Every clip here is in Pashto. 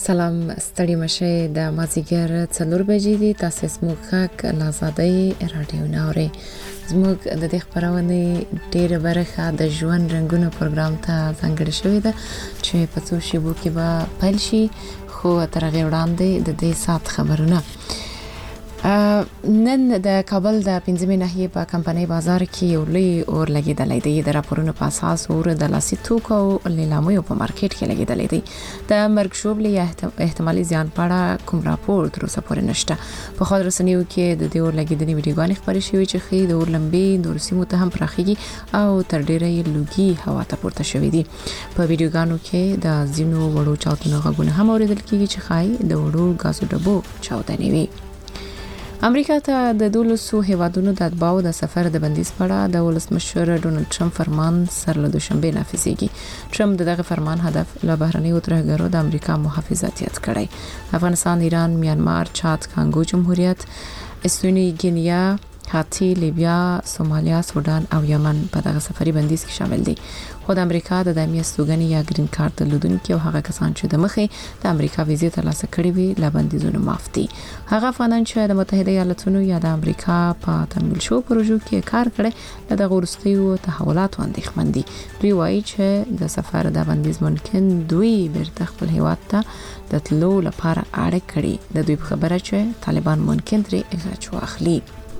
سلام ستړي مشه د مازیګر 4 بجې دي تاسو زموږ غږ لازادۍ رادیو ناوري زموږ د دې خبرونه ډیره برخه د ژوند رنگونو پروګرام ته ځانګړې شوې ده چې په څو شیبو کې به پیل شي خو تر هغه وړاندې د دې سات خبرونه نن د کابل د 15 ناحیه په کمپنۍ بازار کې یو لوی اور لګیدلې دی د راپورونو په اساس اور د لاسي توکو لیلامو په مارکیټ کې لګیدلې دی د مرګ شوبلې احتمالي زیان په اړه کوم راپور تر اوسه پورې نشته په خاطر رسنیو کې د دې اور لګیدنې ویډیوګانې خبرې شوې چې خې د اور لمبې د روسي متهم پراخيږي او تر ډیره لوګي هوا ته پورته شوې دي په ویډیوګانو کې د زینو وړو چاودنو غږونه هم اوریدل کیږي چې خای د وړو غازو ډبو چاودنې وي امریکا ته د 1200 هیوادونو د اتباعو د سفر د بندیز په اړه د ولسمشر ډونالد ټرمپ فرمان سره له دوشنبه نافذیږي ټرمپ دغه فرمان هدف له بهرنیو ترهګرو د امریکا محافظت یاد کړی افغانستان ایران میانمار چاد کانګو جمهوریت استونی گینیا هاتی لیبیا سومالیا سودان او یمن په دغه سفري بندیز کې شامل دي خو د امریکا د دایمي استوګنې یا گرین کارت درلودونکو او هغه کسان چې د مخې د امریکا ویزه ترلاسه کړې وي لا بندیزونه معاف دي هغه افغانان چې د متحده ایالاتونو یا د امریکا په تمویل شو پروژو کې کار کړي د غورستیو تحولاتو اندېښمن دي دوی وایي چې د سفر د بندیز ممکن دوی بیرته خپل هیواد ته د تلو لپاره اړه کړي د دوی خبره چې طالبان ممکن ترې اغاچو اخلي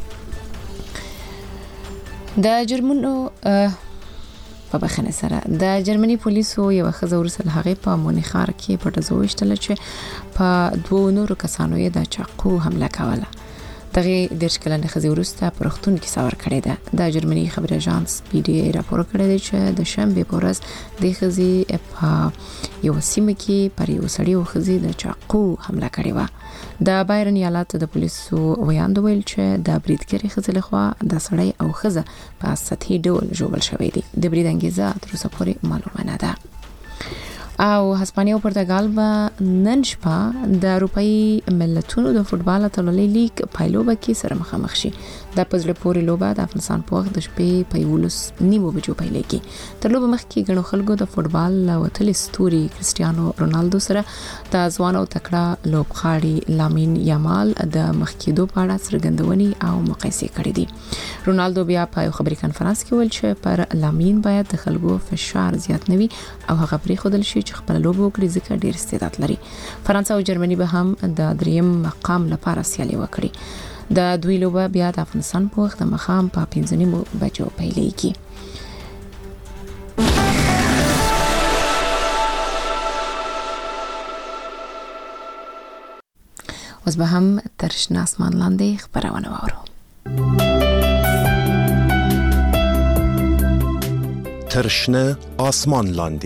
د جرمنو په بخنه سره د جرمني پولیسو یو خزه ورسره هغه په مونیخار کې پټه زوښتل چې په دوه نورو کسانو یې د چاقو حمله کوله دغه د شکلنه خزه ورسته پرختون کې ساور کړی ده د جرمني خبر اژانس پی ډی ای راپور کړی دی چې د شنبه پورز د خزي په یو سیمه کې پر یو سړی او خزي د چاقو حمله کړې و د بایرن ایالت د پولیسو ویاند ویل چې د بریدګری خزه لخوا د سړی او خزه په سطحي ډول جوړل شوې دي د برید انګیزه تر اوسه پورې معلومه نه ده او هسپانیا او پرتګال به نن شپه د اروپאי ملتونو د فوتبال اتلولۍ لیګ پایلوبه کې سره مخامخ شي د پزله پورې لوبه د افغانستان په وخت د شپې په 9:30 بجو پیلېږي تر لوبه مخکې غنو خلکو د فوتبال وتل ستوري کریسټیانو رونالدو سره د ځوان او تکړه لوبغاړي لامین یامال د مخکېدو په اړه څرګندونې او مقایسې کړې دي رونالدو بیا په خبري کانفرنس کې ویل چې پر لامین باید د خلکو فشار زیات نوي او هغه پرې خودل شي چې خپل لوبو کړی ځکه ډیر استعداد لري فرانسه او جرمني به هم د دریم مقام لپاره سیالي وکړي د دوی لوبه بیا د افغانستان په وخت د مخام په 15 بجو پیلېږي اوس به هم تر شنه اسمان لاندې خبرونه واورو تر شنه اسمان لاندې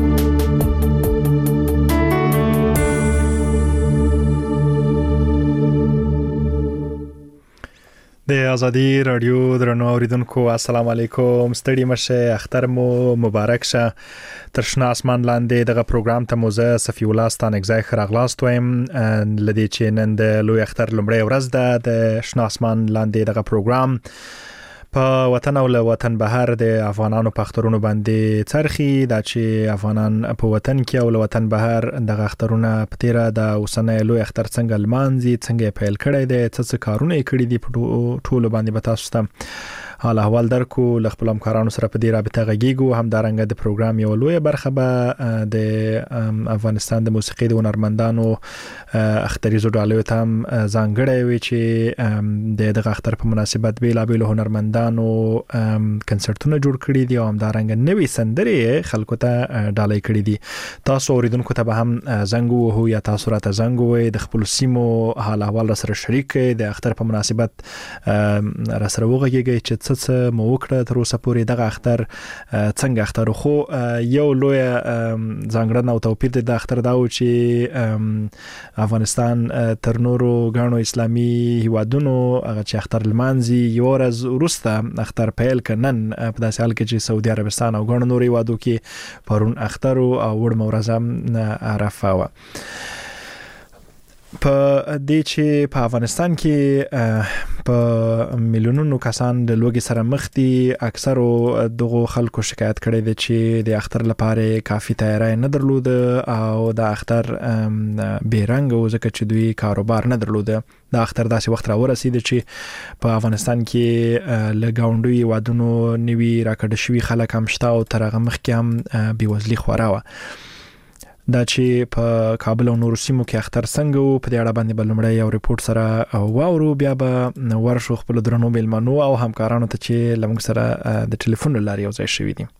د ازادي رادیو درنو اوریدونکو السلام علیکم ستړي مشه اختر مو مبارک شه تر شنه اسمان لاندې دغه پروګرام ته موزه صفی الله ستانګزای خراغلاست ويم لدی چې نن د لوی اختر لمړی ورځ ده د شنه اسمان لاندې دغه پروګرام په وطن او له وطن بهر د افغانانو په اخترونو باندې چرخي دا چې افغانان په وطن کې او له وطن بهر دغه اخترونه په تیره د اوسنۍ لوی اختر څنګه لمانځي څنګه پیل کړي دي څه کارونه کړي دي په ټولو باندې به تاسو ته حال احوال درکو ل خپل همکارانو سره په دې رابطه غږیږو هم دارنګ د پروګرام یو لوی برخه به د افغانستان د موسیقي د هنرمندانو اختریزو ډالو ته ځانګړی وي چې دغه اختر په مناسبت بیلابل هنرمندانو کنسرتونه جوړ کړي دي او هم دارنګ نوې سندرې خلکو ته ډالۍ کړي دي تاسو اوریدونکو ته به هم زنګ وو یا تاسو راته زنګ وو د خپل سیمو حال احوال سره شریک د اختر په مناسبت را سره وغږیږئ چې څه مو وکړه تر اوسه پورې دغه اختر څنګه اختر خو یو لوی ځانګړنه او توپیر د اختر دا و چې افغانستان تر نورو غاڼو اسلامي هیوادونو هغه چې اختر لمانځي یو ورځ وروسته اختر پیل کنن په داسې حال کې چې سعودي عربستان او غاڼو نورو هیوادو کې پرون اختر او وړ مورزم عرفه و په دې چې په افغانستان کې په میلیونونو کسان د لوګي سره مخ دي، اکثرو دغه خلکو شکایت کړي دي چې د اختر لپاره کافي تیاری نه درلود او د اختر بیرنګ او ځکه چې دوی کاروبار نه درلود. د اختر داسې وخت را ورسید چې په افغانستان کې لګاونډوي وادونو نوي راکړل شوی خلک هم شته او تر هغه مخکې هم بیوزلي خورا و. دا چې په کابل او نورو سیمو کې اختر څنګه و، په دې اړه باندې بلمړی یو ریپورت سره واورو، بیا به ورشو خپل درنو میلمنو او همکارانو ته چې لمغ سره د ټلیفون لارې یو ځای شوي دي.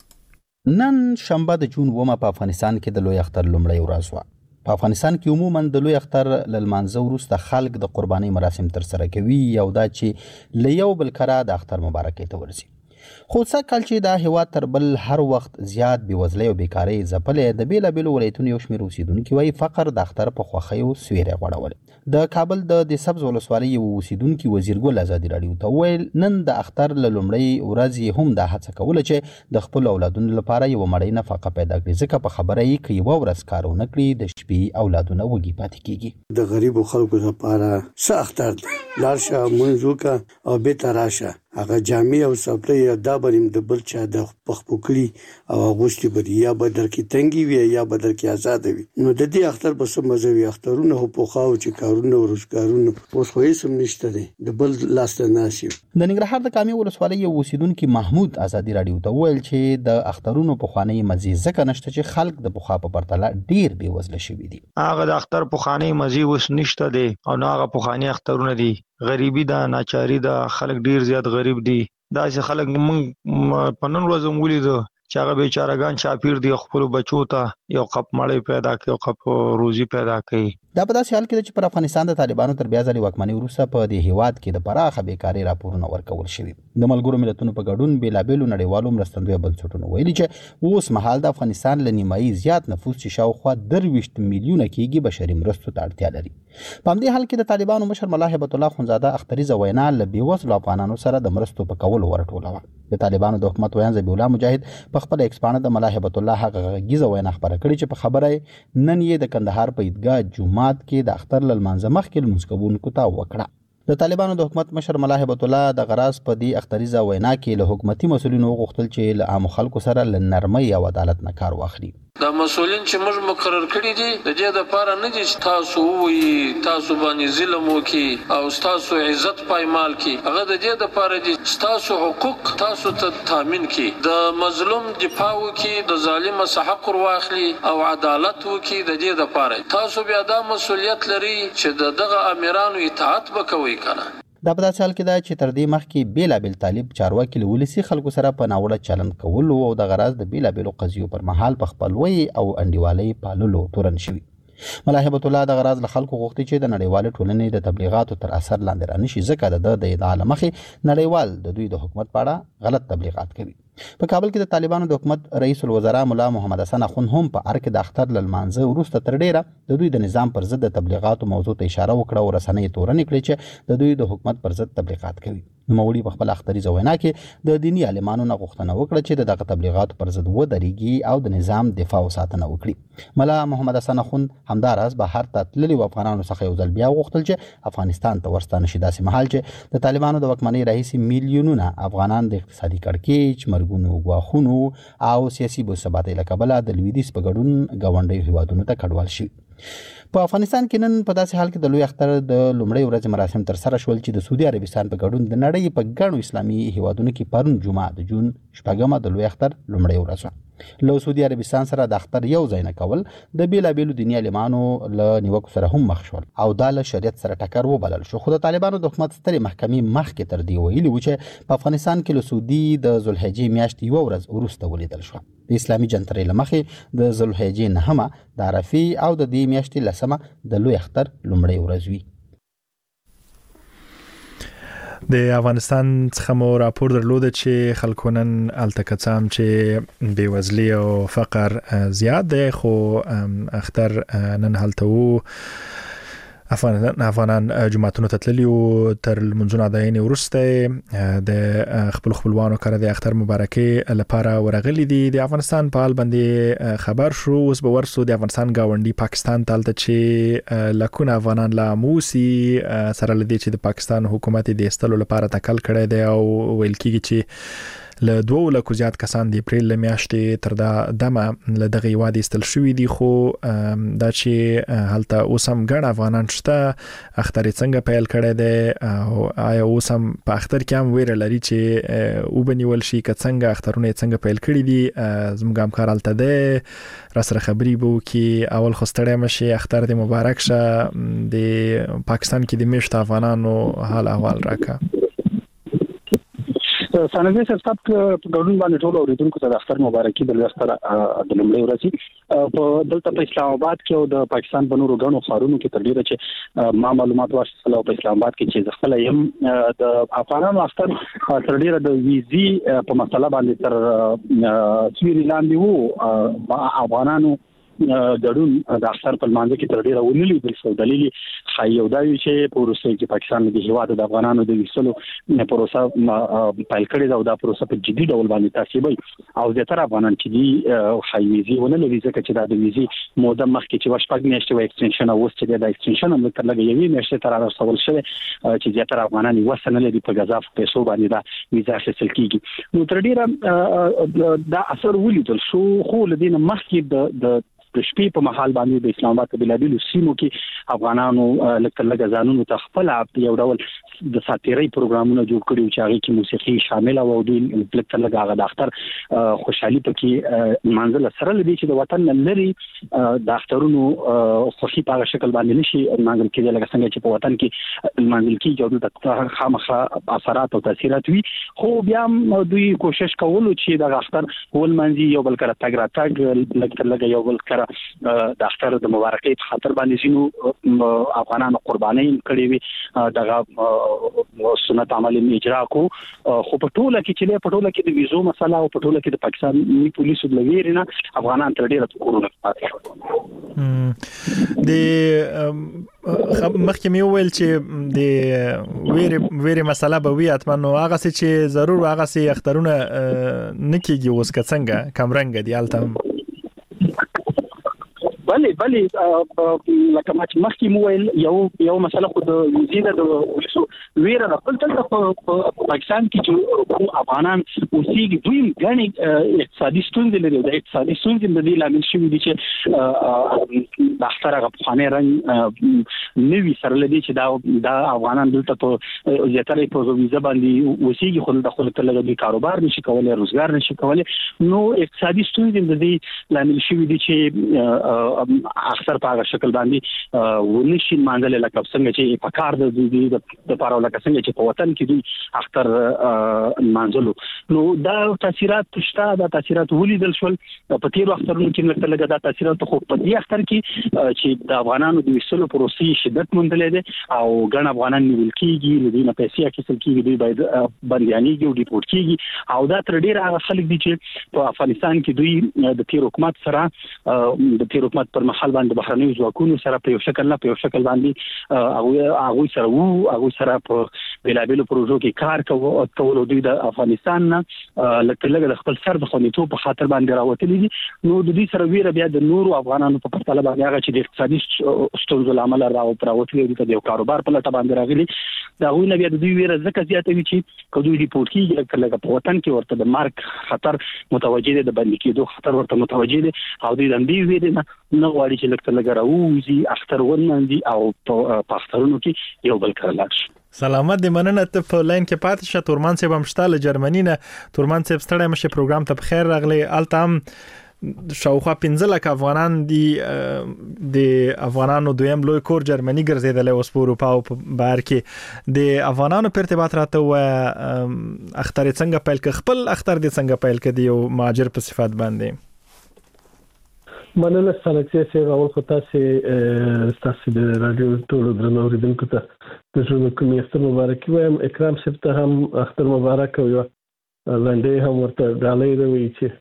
نن شنبه د جون 9 په افغانستان کې د لوی اختر لومړی ورځ وه. په افغانستان کې عموما د لوی اختر له لمانځه وروسته خلک د قربانۍ مراسم ترسره کوي، یو دا چې له یو بل کره د اختر مبارکۍ ته ورځي. خو څه کال چې دا هیواد تر بل هر وخت زیات بېوزلۍ او بیکارۍ ځپلې، د بیلابېلو ولایتونو یو شمېر اوسیدونکي وایي فقر د اختر په خوښیو سیوری غوړولی. د کابل د سبز ولسوالۍ یو اوسیدونکي وزیرګل ازادي راډیو ته وویل نن د اختر له لومړۍ ورځې هم دا هڅه کوله چې د خپلو اولادونو لپاره یوه مړۍ نفقه پیدا کړي، ځکه په خبره یې که یوه ورځ کار ونه کړي د شپې اولادونه وږي پاتې کېږي. د غریبو خلکو لپاره څه اختر دی، لاړ شه مونځ وکړه او بېرته راشه. هغه جامې او څپلۍ دا به د بل چا د پخپوکړي او اغوستي به یا به درکې تنګي وي یا به درکې آزاده وي. نو د دې اختر به څه مزه وي. اخترونه خو پوخاو چې کارونه او روزګارونه اوس خو هېڅ هم نشته دی، د بل لاسته ناسي. د ننګرهار د کامې ولسوالۍ یو اوسیدونکي محمود ازادي راډیو ته وویل چې د اخترونو پخوانۍ مزې ځکه نشته چې خلک د پخوا په پرتله ډېر بېوزله شوي دي. هغه د اختر پخوانۍ مزې اوس نشته دی او نه هغه پخواني اخترونه دي. غریبي ده، ناچاري ده، خلک ډېر زیات غریب دي. داسې خلک موږ په نن ورځ هم ولیدو چې هغه بیچارهګان چاپیر دي، خپلو بچو ته یو قپ مړۍ پیدا کوي، یو قپ روزي پیدا کوي. دا په داسې حال کې ده چې پر افغانستان د طالبانو تر بیا ځلې واکمنۍ وروسته په دې هیواد کې د پراخه بیکارۍ راپورونه ورکول شوي. د ملګرو ملتونو په ګډون بېلابېلو نړیوالو مرستندویه بنسټونو ویلي چې اوس مهال د افغانستان له نیمایي زیات نفوس چې شاوخوا 23 میلیونه کېږي بشري مرستو ته اړتیا لري. په همدې حال کې د طالبانو مشر ملا هیبت الله خونزاده اختریزه وینا له بېوزلو افغانانو سره د مرستو په کولو ورټوله وه. د طالبانو د حکومت ویان ذبیح الله مجاهد په خپل ایکس پاڼه د ملا هیبت الله هغه غږیزه وینا خپره کړې چې په خبره نن یې د کندهار په عیدګاه جومات کې د اختر له لمانځه مخکې لمونځ کوونکو ته وکړه. د طالبانو د حکومت مشر ملا هیبت الله د غراض په دې اختریزه وینا کې له حکومتي مسؤلینو وغوښتل چې له عامو خلکو سره له نرمۍ او عدالت نه کار واخلي. دا مسؤلین چې موږ مقرر کړي دي د دې لپاره نه دي چې تاسو وایي تاسو باندې ظلم وکړي او تاسو عزت پایمال کړي. هغه د دې لپاره دي تاسو حقوق تاسو ته تامین کړي، د مظلوم دفاع وکړي، د ظالم څخه حق واخلي او عدالت وکړي. د دې لپاره تاسو بیا دا مسؤلیت لري چې دغه امیرانو اطاعت وکوي کنه. دا په داسې حال کې ده چې تر دې مخکې بېلابېل طالب چارواکي له ولسي خلکو سره په ناوړه چلند کولو او د غراض د بېلابېلو قضیو پر مهال په خپلوۍ او انډیوالۍ پاللو تورن شوي. ملا هیبت الله د غراض له خلکو غوښتي چې د نړیوالې ټولنې د تبلیغاتو تر اثر لاندې رانشي، ځکه د ادعا له مخې نړیوال د دوی د حکومت په اړه غلط تبلیغات کوي. په کابل کې د طالبانو د حکومت رئیس الوزرا مولا محمد حسن اخوند هم په ار کې د اختر له لمانځه وروسته تر ډیره د دوی د نظام پر ضد د تبلیغاتو موضوع ته اشاره وکړه او رسنۍ تورنې کړې چې د دوی د حکومت پر ضد تبلیغات کوي. نوموړي په خپل اختریزه وینا کې د دیني عالمانو نه غوښتنه وکړه چې د دغه تبلیغاتو پر ضد ودرېږي او د نظام دفاع او ساتنه وکړي. مولا محمد حسن اخوند همداراز بهر ته تللي افغانانو څخه یو ځل بیا وغوښتل چې افغانستان ته ورستانه شي، داسې مهال چې د طالبانو د واکمنۍ راهیسې میلیونونه افغانان د اقتصادي کړکېچ، مرګونو، ګواښونو او سیاسي بېثباتۍ له کبله د لویدیځ په ګډون ګاونډیو هیوادونو ته کډوال شي. په افغانستان کې نن په داسې حال کې د لوی اختر د لومړۍ ورځې مراسم ترسره شول چې د سعودي عربستان په ګډون د نړۍ په ګڼو اسلامي هیوادونو کې پرون جمعه د جون 6 د لوی اختر لومړۍ ورځ وه. له سعودي عربستان سره د اختر یو ځای نه کول د بېلابېلو دیني عالمانو له نیوکو سره هم مخ شول او دا له شریعت سره ټکر وبلل شو. خو د طالبانو د حکومت سترې محکمې مخکې تر دې ویلي و چې په افغانستان کې له سعودي د ذوالحجې میاشتې یوه ورځ وروسته ولیدل شوه. د اسلامي جنترۍ له مخې د ذوالحجې 9 د عرفې او د دې میاشتې 10 د لوی اختر لومړۍ ورځ وي. د افغانستان څخه مو راپور درلود چې خلکو نن هلته که څه هم چې بېوزلي او فقر زیات دی، خو اختر نن هلته و افغانان جماعتونو ته تللی او تر منځونه داینه ورسته د خپلوانو کړه د اختر مبارکي لپاره ورغلي دي د افغانستان په حال باندې خبر شو اوس به ورسو د افغانستان گاونډي پاکستان ته چې لکونه افغانان لا موسی سره لدی چې د پاکستان حکومت د استلو لپاره تکل کړی دی او ویل کیږي چې له 2 لکو زیات کسان د اپریل میاشتې تر دا دمه له دغه وادي استل شوې دي خو دا چې هلته اوسم ګڼ افغانان شته اختر څنګه پیل کړی دی او آیا اوسم په اختر کې هم ویره لري چې وبنیول شي که څنګه اخترونه څنګه پیل کړی دي زموږ همکار هلته دی را سره خبري بو کې اول خستړی مشي اختر د مبارک شه د پاکستان کې د میشت افغانانو حال احوال راکا سانوي سرساب په ګډون باندې ټول اوریدونکو ته د اختر مبارکي د لستر د لمړي ورځي په دلته په اسلام آباد کې او د پاکستان په نورو غنو خارونو کې تر ډیره چې ما معلومات واخیستل په اسلام آباد کې چې خپل يم د افغانانو اختر تر ډیره د ویزي په مسله باندې تر سویری لاندې وو افغانانو دړون د اختر په مانځ کې تر ډیره ونیلې د څه دلیل خایو دا چې په روسي کې پاکستان د هیواد د افغانانو د وسلو پروسه پایل کړی دا د پروسه په جدي ډول باندې تاسیبي او زیاتره افغانان چې دی خایويزي ونلې ځکه چې دا د ویزي موده مخکې چې وشپږ میاشتې و ایکستنشن او چې د ایکستنشن هم تر لګي یوې میاشتې تر راوړل شوی چې زیاتره افغانان وسنه لري په غزا پیسو باندې دا ویزا حاصل کیږي نو تر ډیره دا اثر ولیدل شو خو لدین مخکې د شپې په محل باندې د اسلام آباد په بلادلو سیمو کې افغانانو لکه ځانونو ته خپل یو ډول د ساتيري پروګرامونه جوړ کړي چې هغه کې موسیقي شامل او د لکه هغه د اختر خوشحالي پکې منځله سره لدی چې د وطن لري د اخترونو خوشي په شکل باندې نشي منځل کې لکه څنګه چې په وطن کې منځل کې جوړ د خامخا اثرات او تاثیرات وي خو بیا دوی کوشش کولو چې د اختر ول منځي یو بل کړه تاګ را تاګ لکه یو بل کړه د اختر د مبارکۍ په خاطر باندې شنو افغانانو قرباني کړې وي دغه سنت عمل اجرا کو خو په ټوله کې چې په ټوله کې د ویزو مسله او په ټوله کې د پاکستاني پولیسو د لویرینه افغانان تر ډیره کورونه پاتې شو د مخکې ویل چې د ویره مسله به وي اتمنو هغه چې ضرور هغه سي اخترونه نکیږي اوس څنګه کمرنګ دی الته بله لکه ما چې مخکې مو ویل یو مسله خو د وزیر د پولیسو ویره د خپل په پاکستان کې چې افغانان اوسېږي دوی غني اقتصادي ستونزې لري د اقتصادي ستونزې د دې لامل شوی دي چې د اختر غو خانه رنګ نوي سره لدی چې دا افغانان دلته په زیاتره په ویزه باندې اوسېږي خو د خپل تلګي کاروبار نشي کولای روزګار نشي کولای نو اقتصادي ستونزې د دې لامل شوی دي چې اکثر په هغه شکل باندې ونشي مانځل لکه څنګه چې په کار د لپاره لکه څنګه چې په وطن کې دوی اختر مانځلو نو دا تاثیرات شته دا تاثیرات ولیدل شول په تیر وختونو کې لکه دا تاثیرات خو په دې اختر کې چې د افغانانو د وسلو پروسې شدت مندلې ده او ګڼ افغانان نیول کیږي لدی نه پیسې اخیستل کیږي دوی باید بنديانيږي او ډیپورت کیږي او دا تر ډیره هغه خلک دي چې په افغانستان کې دوی د تیر حکومت سره د تیر حکومت پر محل باندې بهرنیو ځواکونو سره په یو شکل نه په یو شکل باندې هغه سره په بلابل پروژو کې کار کول دوی د افغانستان نه لکه د خپل سر د خونیتو په خاطر باندې راوتلي دي نو د دې سره ویره بیا د نورو افغانانو په پرتله باندې هغه چې د اقتصادي ستونزو لامل راوتلي دي د کاروبار په لټه باندې راغلي دا غوښنه بیا د دوی ویره ځکه زیاتوي چې کله دوی ریپورت کیږي لکه په وطن کې ورته د مارک خطر متوجه دي د باندې کېدو خطر ورته متوجه دي او دوی د دې ویره نه غواړي چې لکه راوځي اختر ورنندي او په اخترونو کې یو بل کړل سلامت دې مننه ته په لاین کې پاتې شه تورمان صاحب هم شته له جرمني نه تورمان صاحب ستړی مشه پروګرام ته بخیر راغلی التام شاوخوا 15 لک افغانان دي د افغانانو دویم لوی کور جرمني ګرځیدل اوس په اروپا او په بهر کې د افغانانو په ارتباط راته و اختر څنګه پیل ک خپل اختر دې څنګه پیل ک دی یو ماجر په صفات باندې مننه سلام سه اول خو تاسو د رادیو ټولو درنو اوریدونکو ته د ژوند کوم اختر مبارک وایم اکرام صاحب ته هم اختر مبارک او لنډه هم ورته ډالۍ دوی چې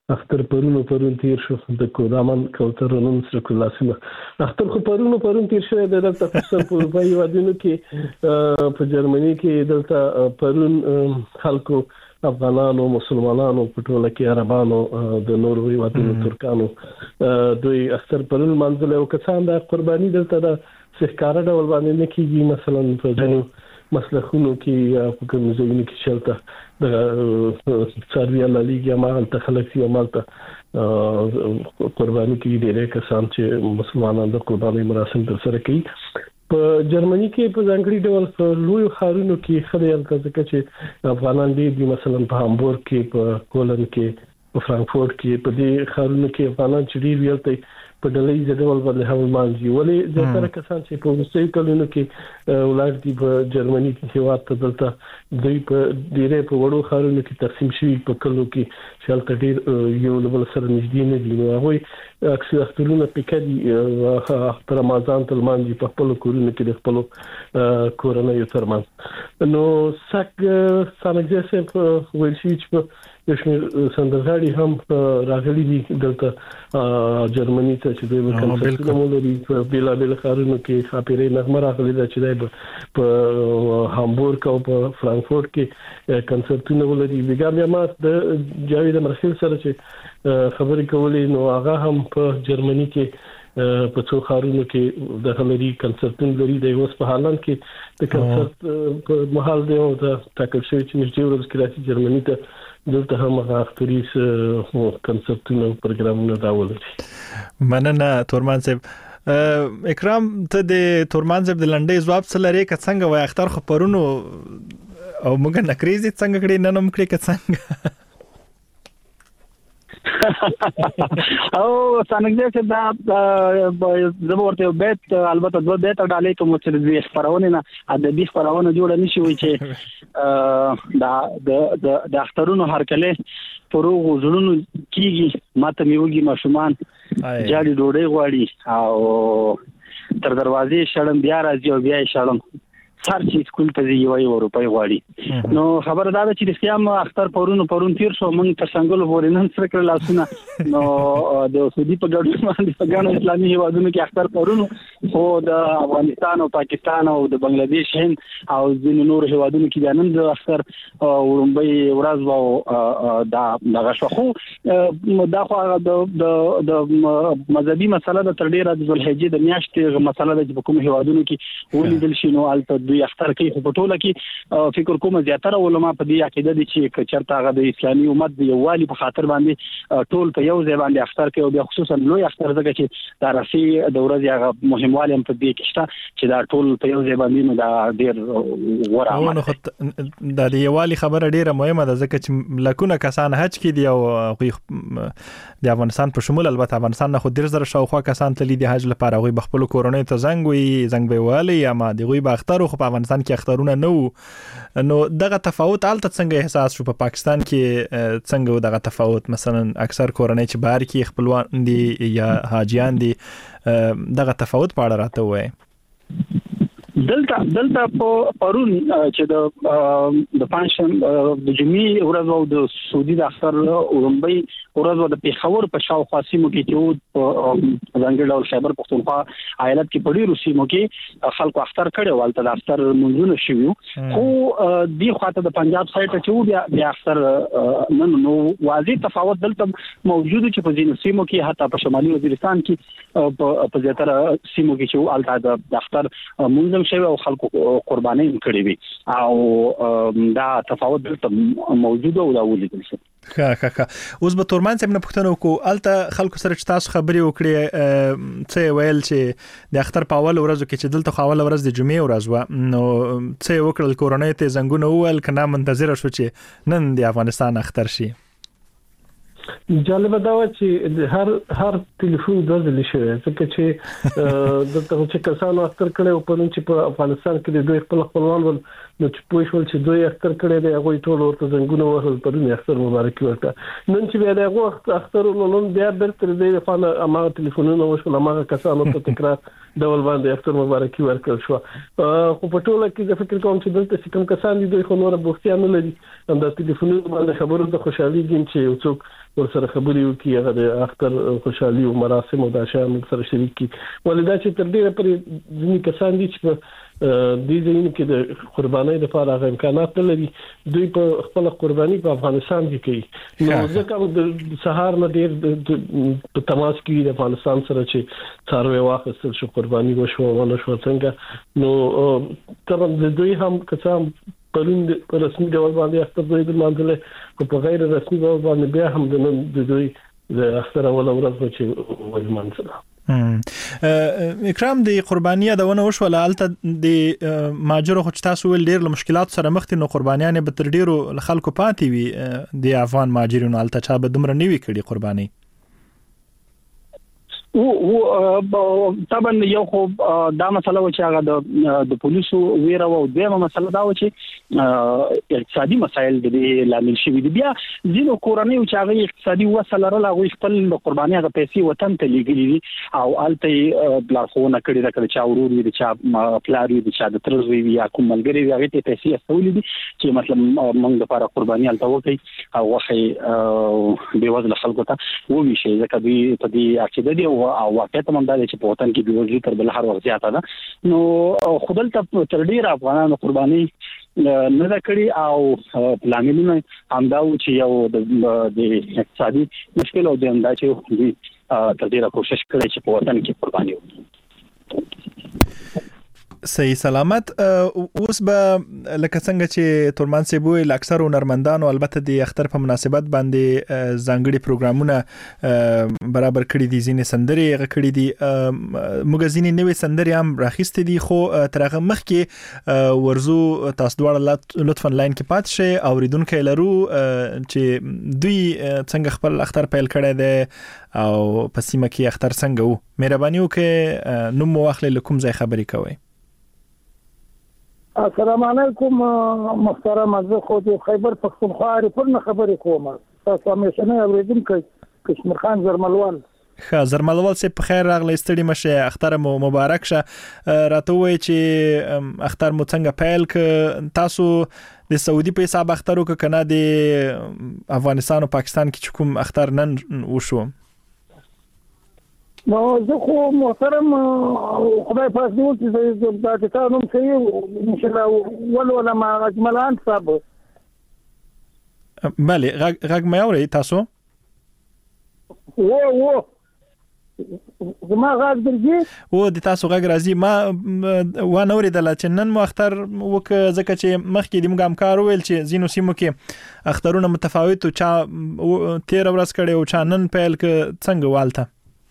اختر پرون تیر شو د کودامن کوتر نن سره کلاسمه اختر خو پرون تیر شو د تفصیل په اروپایي وادونو کې په جرمني کې دلته پرون خلکو افغانانو مسلمانانو په ټوله کې عربانو د نوروي وادونو ترکانو دوی اختر پرون منځله او کسان د قرباني دلته د سحکاره ډول باندې نه کیږي مثلا په ځینو مسلخونو کې په کوم ځایونو کې شلته د سرویا لیګیا مال ته خلک یې مالته قرباني کې ډېر کسان چې مسلمانانو د قرباني مراسم تر سره کوي په جرمني کې په ځانګړي ډول په لوی ښارونو کې خلک ځکه چې افغانان دي مثلا په هامبورګ کې په کولن کې په فرانکفورت کې په دې ښارونو کې افغانان چې ډېر ویلته په ډلې ډول باندې هم مانځي ولې ځکه کسان چې په وروستي کلونو کې ولادت دي په جرمني کې هیواد ته دلته دوی په ډیره په وړو ښارونو کې تقسیم شوي په کلو کې چې هلته ډېر یو له بل سره نږدې نه دي نو هغوی اکثر اخترونه پکې دي رمضان تل مانځي په خپل کورونو کې د خپل کورنۍ ترمنځ نو سانګزه ویل شي چې د سندرغاړي هم راغلي دي دلته جرمني ته چې دوی په کنسرټونو مولري په بیلابل ښارونو کې خاطرې نغمه راغلي ده چې دوی په هامبورګ او په فرانکفورت کې کنسرټونه ولري بیا ما د جاوید مرخیل سره چې خبرې کولې نو هغه هم په جرمني کې په څو ښارونو کې د هلري کنسرټونه لري د اوس په حالان کې د کنسرټ په محل دی او د ټاکل شوی چې نږدې ورځ کې راځي جرمني ته دلته هم اختریس کنسرټونه پروګرامونه راولي مننه تورمان صاحب اکرام ته د تورمان صاحب د لنډۍ جواب څه لري که څنګه وای اختر خو پرونو او موږ نکریزي څنګه کړی نن هم کړی که څنګه او څنګه چې دا زبورته بیت البته دوه بیت ډالې کوم چې د خبرونه نه ادبي خبرونه جوړ نه شي وي چې د اخترونو هرکله پروغ زړونو کیږي ماته میوږي ماشومان جاړي ډوډۍ غواړي او تر دروازې شړم بیا راځي او بیا شړم هر چی سکول ته یو روپۍ غواړي نو خبره دا ده چې د سیام اختر پرون تیر شو موږ تر څنګه لوري نن سره کړل لاسونه نو د سعودي په ګډون باندې په ګڼو اسلامي هیوادونو کې اختر پرون خو د افغانستان او پاکستان او د بنگلاديش هند او ځینو نور هیوادونو کې نن د اختر ورمبي ورځ او دا غشو خو دا خو د مذهبي مسله د تر ډیره د ذوالحجې د میاشتې مسله د کوم هیوادونو کې ولیدل شي نو البته دوی اختر کې په ټوله کې فکر کوم زیاتره علما په دې عقیده دي چې چرته هغه د اسلامي امت د یووالي په خاطر باندې ټول په یو ځای باندې اختر کوي او بیا خصوصا لوی اختر ځکه چې د راسي د ورځې هغه مهموالی هم په دې کې شته چې دا ټول په یو ځای باندې نو دا ډېر غوړه د یووالي خبره ډیره مهمه ده ځکه چې لکونه کسان حج کې دي او د افغانستان په شمول البته افغانستان نه خو ډیر زره شاوخوا کسان تللی دي حج لپاره غوي بخپل کورونې ته زنګ به والی یا ما دی غوي به اختر خو په افغانستان کې اخترونه نو دغه تفاوت الته څنګه احساس شو په پاکستان کې څنګه دغه تفاوت مثلا اکثر کورنۍ چې بهر کې خپلوان دي یا حاجیان دي دغه تفاوت په اړه راته وایي دلته په پرون چې د پنځم د جمعې ورځ او د سعودي د اختر اورمبي ورځ او د پیښور په شاوخوا سیمو کې چې په ځانګړي ډول خیبر پختونخوا ایالت کې په ډیرو سیمو کې خلکو اختر کړي ولته د اختر منځونه شوي خو دی خواته د پنجاب سایت چې بیا اختر نو واضح تفاوت دلته موجود چې په ځینو سیمو کې حتی په شمالي وزیرستان کې په زیاتره سیمو کې چې الته د اختر منځم شوی او خلکو قرباني کړې وي او دا تفاوت دلته موجود او دا ولیدل شي ښه اوس به تورمان صاحب نه پوښتنه وکړو الته خلکو سره چې تاسو خبرې وکړې څه ویل چې د اختر په اول ورځو کې چې دلته خو اول ورځ د جمعې ورځ و نو څه وکړل کورنۍ ته زنګونه وویل کنه منتظر شو چې نن د افغانستان اختر شي جالب دا و چې هر ټلیفون د ځل شي ځکه چې دغه چې کسانو اختر کړي او په نن چې په افغانستان کې دوی خپلوان ول نو چې پوه شول چې دوی اختر کړي دی هغه ټول ورته زنګونه وهل په دې اختر مبارک ورته نن چې بیا دغه اختر نو بیا برته دې په اما ټلیفونونه وشول ما کسانو ته تکرار ډول باندې اختر مبارکي ورکړل شو. خو په ټوله کې د فکر کوم چې دلته کوم کسان دي دوی خو نور بوختیا نه لري هم د ټلیفونونو باندې خبرو د خوشحالي ګین چې یو څوک ورسره خبرې وکړي هغه د اختر خوشحالي او مراسم او د شام سره شریک کړي. ولدا چې تر ډیره پرې ځینې کسان دي چې د دې کې د قربانۍ لپاره هغه امکانات لري دوی په خپل قرباني په افغانستان کې کوي. نو ځکه د سهار نه ډیر په تماس کې د افغانستان سره چې څاروي واخیستل شو قرباني وشو ونه شو څنګه نو طبعا د دوی هم کسان پرون په رسمي ډول باندې اختر دوی د مانځل په غیر رسمي ډول باندې بیا هم د دوی د اختر اول ورځ چې ولمانځل. اکرام د قربانیه د ونه وشو لالته د ماجر خو تاسو ول ډیر مشکلات سره مخ دي نو قربانیانه به تر ډیرو خلکو پاتې وي د افغان ماجرینو الته چا به دومره نیوي کړي قرباني طبعا یو خو دا مسله و چې هغه د پولیسو ویره او دیمه مسله دا و چې اقتصادي مسایل د لامل شوی دي. بیا ځینو کورنۍ چې هغه اقتصادي وسه لرله هغه خپل قرباني هغه پیسې وطن ته لګلې دي او الته بلارخونه کړي دا کړي چې ورور وي چې پلار وي چې د ترز وي یا کوم ملګری وي هغه ته پیسې استولې دي چې مثلا موږ د لپاره قرباني الته وکړي او واخې به وزن خلکو ته ووي شي ځکه دوی په دې عقیده دي او واقعیت هم دا چې په وطن کې بیوزلي تر بل هر وخت زیاته ده. نو خودلته تر ډیر افغانانو قرباني نه دا کړی او پلانونه همدا و چې یو د اقتصادي مشکل او د همدا چې دوی تر ډیره کوشش کړي چې په وطن کې قرباني وکړي. صحیح سلامت. اوس به لکه څنګه چې تورمان سی بوې اکثر هنرمندانو البته د اختر په مناسبت باندې ځانګړي پروګرامونه برابر کړي دي ځینې سندري غ کړي دي موږ ځینې نوې سندري هم راخېستې دي خو ترغه مخ کې ورزو تاسو دواړه لطفا لاین کې پات شي اوریدونکو لرو چې دوی څنګه خپل اختر پیل کړي دي او په سیمه کې اختر څنګه وو. مهرباني وکړئ نوم واخلئ کوم ځای خبرې کوئ. السلام علیکم محترم زه خو د خیبر پختونخوا ریپورټ خبرې کوم. تاسو همیشه نه اوریدونکو کشمیر خان زرملوال زرملوال سي په خیر راغلی ستړي مشه اختر مو مبارک شه راته وای چې اختر مو څنګه پیل ک تاسو د سعودي په حساب اختر وک کنه د افغانستان او پاکستان کې کوم اختر نن وشو. نو زه خو محترم خدای پاک دې وکړي چې دا تاسو نوم صحیح ان شاء الله ولا ما اجملان صاحب. بله غږ مې اوري تاسو زما غږ درځي د تاسو غږ راځي ما و نه اوریدل چې نن مو اختر وک ځکه چې مخکې د موږ همکار ویل چې زینو سیمو کې اخترونه متفاوت او چا 13 ورځ کړي او چا نن پیل ک څنګه والته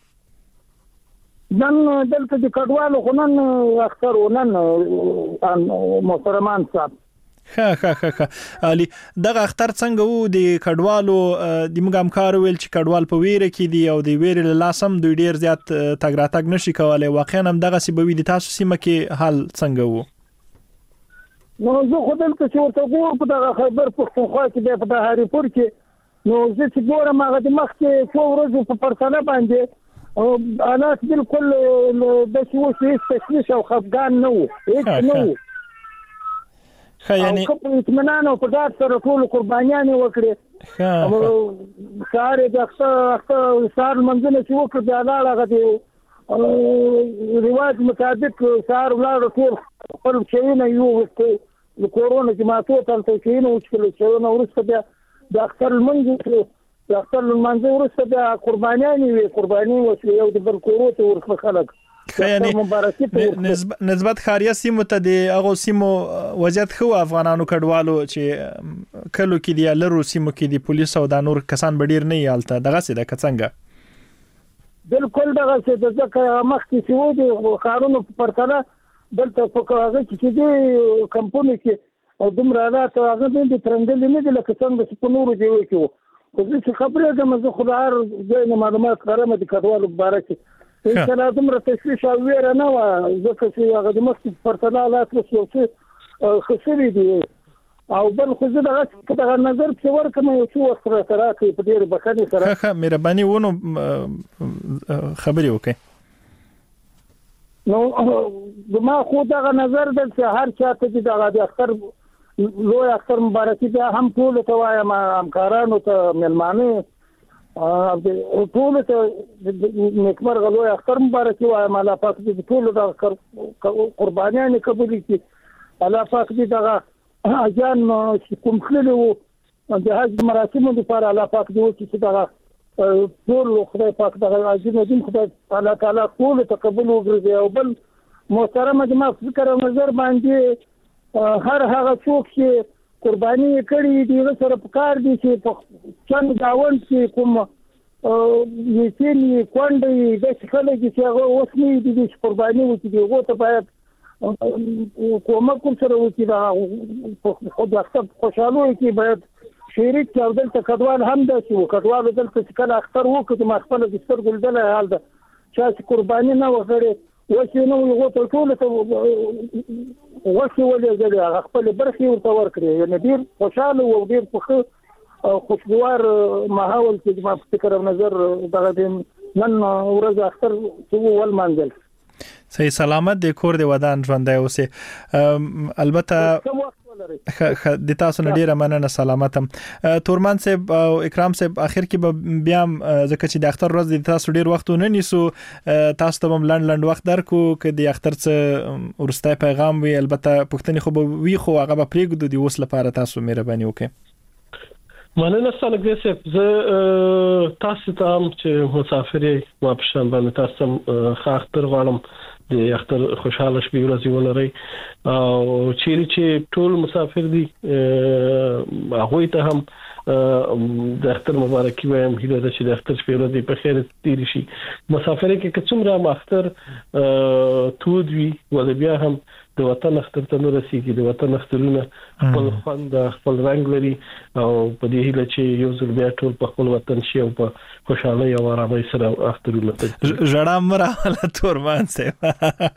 نن دلته د کډوالو خنن اختر ونن محترمان صاحب. ها علي دغه اختر څنګه وو د کډوالو د موږ همکار ویل چې کډوال په ویره کې دی او د ویره له لاسم دوی ډیر زیات تګ راتګ نشي کولای واقعا هم دغه سبب د تاسو سیمه کې حال څنګه وو. نو زه خو دلته چې ورته ګورم په دغه خیبر پختونخوا کې د هاري پور کې نو زه چې ګورم هغه د مخ کې څو ورځې په پرتله باندې او انا بالکل د څه وشي تشویش او خفقان نه وو هیڅ نه وو. یعنی کوم اطمینان او په ډاډ سره ټول قربانیان وکړي او سار د اختر سار منځنه چې وکړي د اړه غوډي رواج مطابق سار ولر ټول خپل شيونه یو د کورونا چې ماتو تلته شيونه وکړي چې نو ورسته د اختر المنځ د اختر المنځ ورسته د قربانیان وي قرباني وشي او د بل کوروته ورخه خلک یعنی نسبت خاریه سیمو ته د هغه سیمو وضعیت خو افغانانو کډوالو چې کلو کې دی لرو سیمو کې دی پولیس او د نور کسان بډیر نه یالته دغه څه د څنګه بالکل دغه څه د ځکه مخکې چې و د قانونو په پرتله دلته په کاغذ کې دی کمپنی کې او دومره راته هغه د ترنګل نه د لکه څنګه چې په نورو دی وکړو خو چې خبره ده مزه خدای ځای معلومات کارمه د کډوالو مبارک ان شاء الله دومره تشویش او ویره نه و ځکه چې هغه د مخکې پرتله حالات وسو چې خسرې دي او بل خو زه دغه نظر په ورکم یو څو وخت سره کې په ډېر بخښنې سره مهرباني ونه خبرې وکړئ. نو ما خو دا نظر د هر چاته چې دا د اختر لوی اختر مبارکي بیا هم ټول ته وایم همکارانو ته ملمانه ټول ته نیکمرغه لوی اختر مبارکي وایم. الله پاک دې ټول د قربانیان قبول کړي. الله پاک دې دا اجان کوم خللو د حج مراسمو لپاره الله پاک دې وکړي چې دا ټول خدای پاک دا اجازه دې خدای الله تعالی ټول تقبل وکړي. او بل محترم جماعت فکر او نظر باندې هر هغه څوک چې قرباني کړي دي سره پکار دي چې په څنګه داون چې کوم یې کوندې د څخه چې هغه وسمي دي چې قرباني وکړي هغه ته باید کومه کوم سره وکړي دا خو د اختر خوشاله کې باید شریک او دلته کډوال هم د چې کډوال دلته چې کله اختر وکړي ما خپل د سترګل دل حال ده چې قرباني نه وکړي وښه نو یو ټول ته وښه ولې هغه خپل برخي ورته ورکړي. یعنی ډیر خوشاله او ډیر خوشگوار ماحول کې ما فکر او نظر دغه نن ورځ اختر چې ول مانځل صحیح سلامت د کور د ودان ژوندای اوسه. البته د تاسو نه ډیره مننه سلامتم. تورمان صاحب او اکرام صاحب اخر کې به بیا ځکه چې د اختر ورځ د تاسو ډیر وخت نه نیسو تاسو ته هم لند وخت درکو چې د اختر څخه ورسته پیغام وي. البته پښتني خو به وی خو هغه به پریږدو د اوس لپاره تاسو مهرباني وکړئ. مننه سلګې صاحب تاسو ته هم چې مسافر ما په شان باندې تاسو خاطر غواړم د اختر خوشاله شپې ورځې ولري او چې ټول مسافر دي هغه ته هم د اختر مبارکي وایم. هیله ده چې د اختر شپې ورځې په خیر تیر شي. مسافر کې څومره اختر تود وي ول بیا هم د وطن اختر ته نو رسیدي. د وطن اخترونه خپل خوند خپل رنگ لري او په دې هیله چې یو ځل بیا ټول په خپل وطن شي او په خوشاله او آرامۍ سره اخترونه کوي. ژړا مراله تورمان صاحب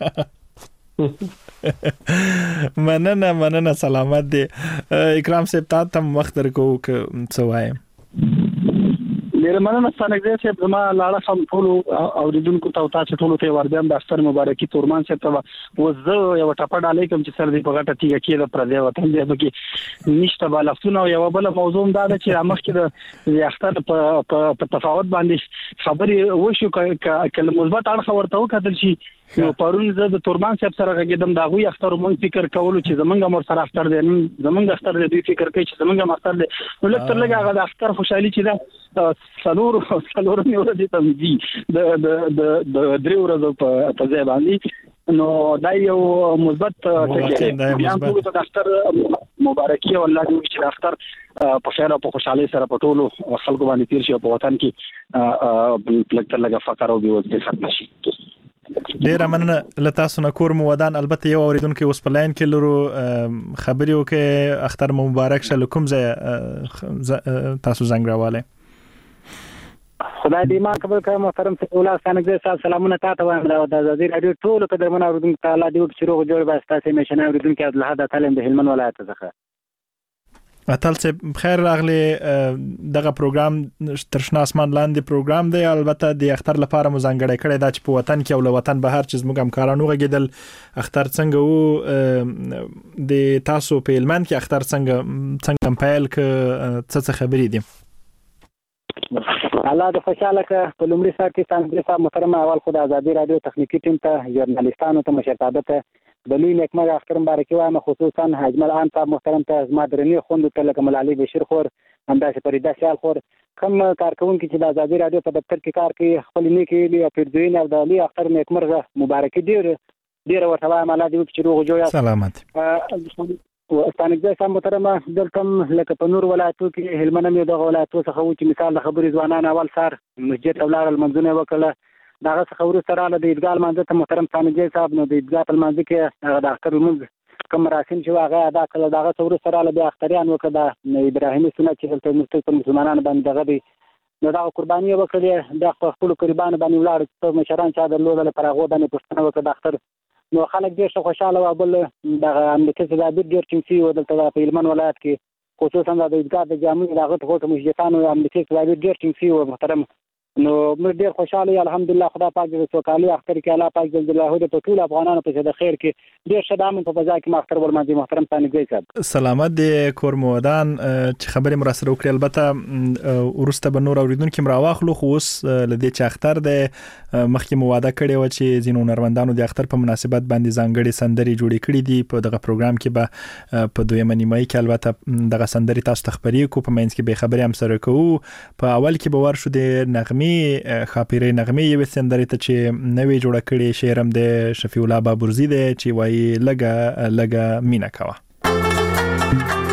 مننه سلامت دي. اکرام صاحب تاسو وخت درکو څه وایم. ډیر مننه ستاسو چې زما لاړه سم ټول اوریدونکو ته تاسو ټول ته وردم د اختر مبارکي تورمان صاحب ته وزه یو ټپه ډالې کوم چې سر دې په غټه تیګه کې د پردې وطن دې بګي نشته بالښتونه یو بل موضوع دا ده چې مخکې د اختر په تفاوت باندې خبري وشو کله مثبت اړخ ورته وکړل شي. نو پرون زه د تورمان صاحب سره غږیدم دا غوي اختر مونږ فکر کولو چې زمونږ مر سره اختر دی زمونږ اختر دی فکر کوي چې زمونږ اختر دی نو لکه لږه هغه د اختر خوشحالي چې دا څلور نیول دي تم دي د درې ورځې په ځای باندې نو دا یو مثبت ټکی بیا ټول ته اختر مبارکي او الله دې چې اختر په خیر او په خوشحالي سره په ټولو خلکو باندې تیر شي په وطن کې لکه لږه فقر او بېوزلي ختم شي. ډیر مننه لتاسو نه کور مو ودان. البته یو اوریدونکو اوس په لاین کې لرو خبري وکي اختر مبارک شه کوم ځای تاسو زنګ راواله. خدای دې ما قبول کړه محترم سیدالله ستانګزی صاحب سلامونه تاسو وایم د ازادي رادیو ټول قدرمن اوریدونکو ته الله دې وکړي چې روغ جوړ باسته سي مشنه اوریدونکو عبدالحد تعلیم د هلمند ولایت څخه. اتل څه بخیر راغلی. دغه پروګرام ترشنا اسمان لاندې پروګرام دی. البته د اختر لپاره مو ځانګړی کړی دا چې په وطن کې او له وطن بهر چې زموږ همکارانو غږیدل اختر څنګه وو د تاسو په هلمند کې اختر څنګه پیل ک څه خبرې دي. الله د خوشاله ک په لومړي سر کې څنګه صاحب محترم اول خدای ازادي رادیو تخنیکی ټیم ته ژورنالیستانو ته مشرتابه ته د لوی نیکمرغه اختر مبارکي وایم خصوصا اجمل عام صاحب محترم ته زما درنی خوند ته لکه ملالي بشیر خور همداسې فریدا سیال خور کوم کارکونکو چې د ازادي رادیو په دفتر کې کار کوي خپل نیکی او پیرزوین او د لوی اختر نیکمرغه مبارکي ډیر ورته وایم الله دې وکړي روغ جوړ سلامت. ستانګزی صاحب محترم دلته لکه په نور ولایتو کې هلمند مې د ولایتو څخه و چې مثال د خبري ځوانان اول سار مسجد او لار المنځونه وکړه داغه څخه ورسره رااله د عیدګاه منځ ته محترم ستانګزی صاحب نو د عیدګاه په منځ کې د اختر منځ کوم مراسم چې هغه ادا کړل داغه څخه ورسره رااله بیا اختریان وکړه د ابراهیمي سنت چې دلته مستقل مسلمانانو باندې دغه دی نو دا قرباني وکړي د خپل قربان باندې ولاړ ته مشران چې درلودل پر هغه باندې پښتنه وکړه د اختر نو خلک ډېر خوشاله او بل د امریکا څخه ډېر چمسي و دلته په هلمند ولایت کې خصوصا د عیدګاه د جامع دغه ټکو مسجدانو امریکا څخه ډېر چمسي و محترم نو موږ ډیر خوشاله یو الحمدلله خدای پاک دې توکالي اختر کې الله پاک جل جلاله دې په ټول افغانانو په د خیر کې ډیر شدامن په فضا کې مختر ورمنځي محترم ثاني صاحب سلامت دې کورمودان چې خبرې مراسله وکړي البته ورسته به نور اوریدونکو مراواخلو خو اوس لدې چې اختر دې مخکې مواده کړي و چې زینو نروندانو د اختر په مناسبت باندې ځانګړي سندري جوړې کړې دي په دغه پروګرام کې به په دویمه نیمه کې البته دغه سندري تاسو تخبري کو په منځ کې به خبري هم سره کوو په اول کې به ورشو د نغمي خاپيري نغمي یو سندري ته چې نوې جوړه کړې شعرم د شفیع الله بابرزي دی چې وایي لګه مینا کوا